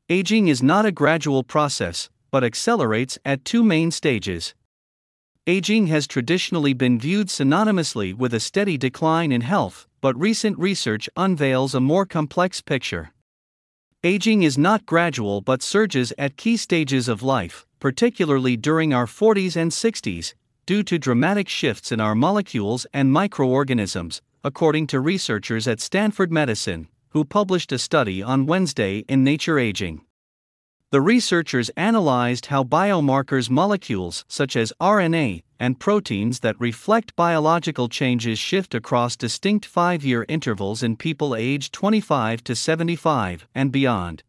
Aging is not a gradual process, but accelerates at two main stages. Aging has traditionally been viewed synonymously with a steady decline in health, but recent research unveils a more complex picture. Aging is not gradual but surges at key stages of life, particularly during our 40s and 60s, due to dramatic shifts in our molecules and microorganisms, according to researchers at Stanford Medicine, who published a study on Wednesday in Nature Aging. The researchers analyzed how biomarkers molecules such as RNA and proteins that reflect biological changes shift across distinct 5-year intervals in people aged 25 to 75 and beyond.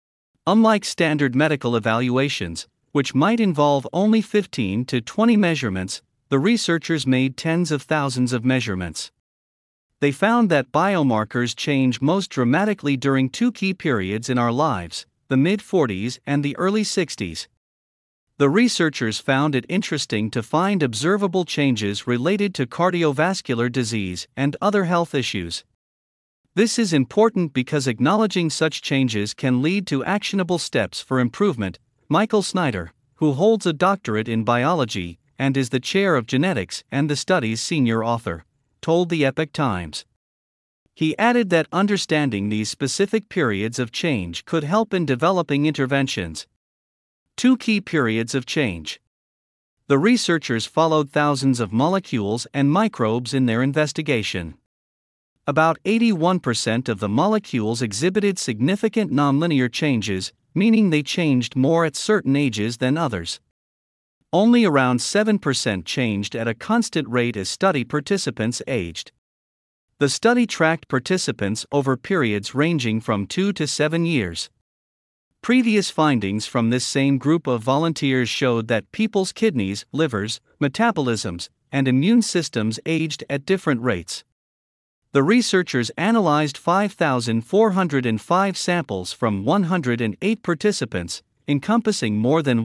Unlike standard medical evaluations, which might involve only 15 to 20 measurements, the researchers made tens of thousands of measurements. They found that biomarkers change most dramatically during two key periods in our lives: the mid-40s and the early 60s. The researchers found it interesting to find observable changes related to cardiovascular disease and other health issues. This is important because acknowledging such changes can lead to actionable steps for improvement. Michael Snyder, who holds a doctorate in biology and is the chair of genetics and the study's senior author, told the Epoch Times. He added that understanding these specific periods of change could help in developing interventions. Two key periods of change. The researchers followed thousands of molecules and microbes in their investigation. About 81% of the molecules exhibited significant nonlinear changes, meaning they changed more at certain ages than others. Only around 7% changed at a constant rate as study participants aged. The study tracked participants over periods ranging from 2 to 7 years. Previous findings from this same group of volunteers showed that people's kidneys, livers, metabolisms, and immune systems aged at different rates. The researchers analyzed 5,405 samples from 108 participants, encompassing more than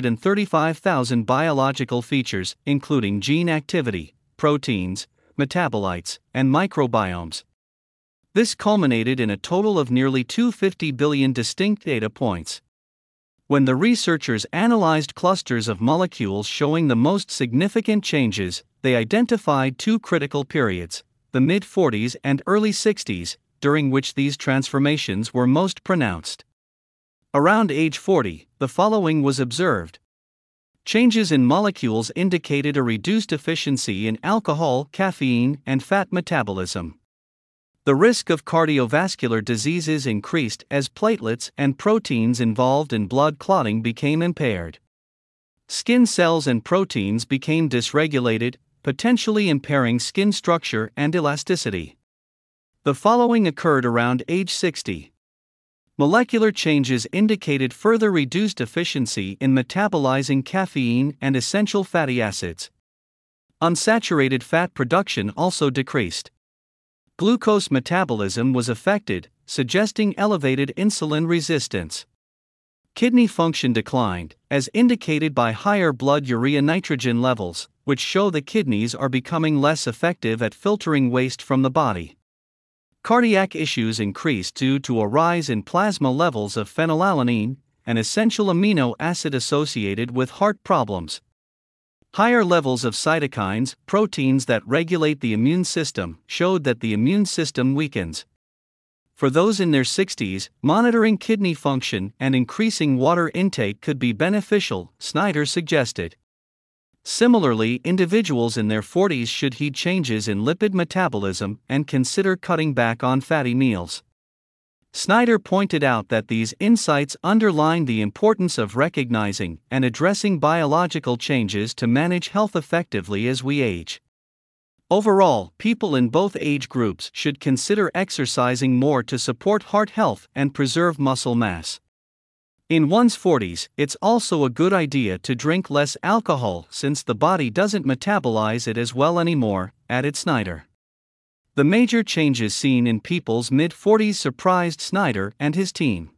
135,000 biological features, including gene activity, proteins, metabolites, and microbiomes. This culminated in a total of nearly 250 billion distinct data points. When the researchers analyzed clusters of molecules showing the most significant changes, they identified two critical periods: the mid-40s and early 60s, during which these transformations were most pronounced. Around age 40, the following was observed. Changes in molecules indicated a reduced efficiency in alcohol, caffeine, and fat metabolism. The risk of cardiovascular diseases increased as platelets and proteins involved in blood clotting became impaired. Skin cells and proteins became dysregulated, potentially impairing skin structure and elasticity. The following occurred around age 60. Molecular changes indicated further reduced efficiency in metabolizing caffeine and essential fatty acids. Unsaturated fat production also decreased. Glucose metabolism was affected, suggesting elevated insulin resistance. Kidney function declined, as indicated by higher blood urea nitrogen levels, which show the kidneys are becoming less effective at filtering waste from the body. Cardiac issues increased due to a rise in plasma levels of phenylalanine, an essential amino acid associated with heart problems. Higher levels of cytokines, proteins that regulate the immune system, showed that the immune system weakens. For those in their 60s, monitoring kidney function and increasing water intake could be beneficial, Snyder suggested. Similarly, individuals in their 40s should heed changes in lipid metabolism and consider cutting back on fatty meals. Snyder pointed out that these insights underline the importance of recognizing and addressing biological changes to manage health effectively as we age. Overall, people in both age groups should consider exercising more to support heart health and preserve muscle mass. In one's 40s, it's also a good idea to drink less alcohol since the body doesn't metabolize it as well anymore, added Snyder. The major changes seen in people's mid-40s surprised Snyder and his team.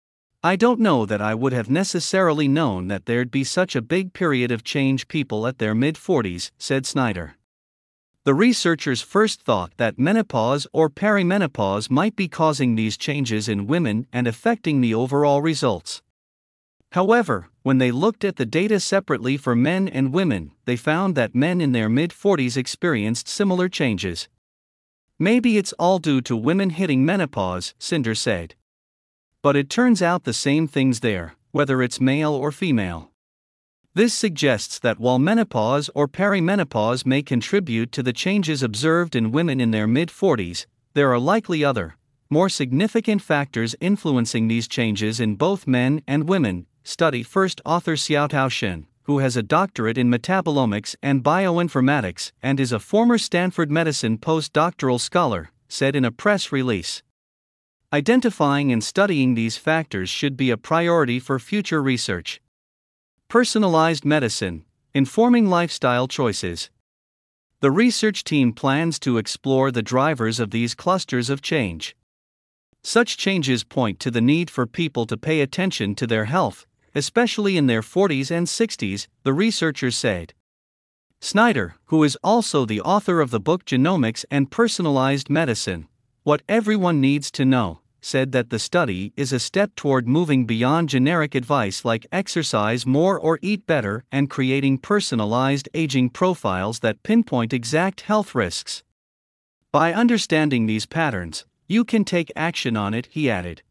"I don't know that I would have necessarily known that there'd be such a big period of change people at their mid-40s," said Snyder. The researchers first thought that menopause or perimenopause might be causing these changes in women and affecting the overall results. However, when they looked at the data separately for men and women, they found that men in their mid-40s experienced similar changes. Maybe it's all due to women hitting menopause, Cinder said. But it turns out the same thing's there, whether it's male or female. This suggests that while menopause or perimenopause may contribute to the changes observed in women in their mid-40s, there are likely other, more significant factors influencing these changes in both men and women, study first author Xiaotao Shen, who has a doctorate in metabolomics and bioinformatics and is a former Stanford Medicine postdoctoral scholar, said in a press release. Identifying and studying these factors should be a priority for future research. Personalized medicine, informing lifestyle choices. The research team plans to explore the drivers of these clusters of change. Such changes point to the need for people to pay attention to their health, especially in their 40s and 60s, the researchers said. Snyder, who is also the author of the book Genomics and Personalized Medicine, What Everyone Needs to Know, said that the study is a step toward moving beyond generic advice like exercise more or eat better and creating personalized aging profiles that pinpoint exact health risks. By understanding these patterns, you can take action on it, he added.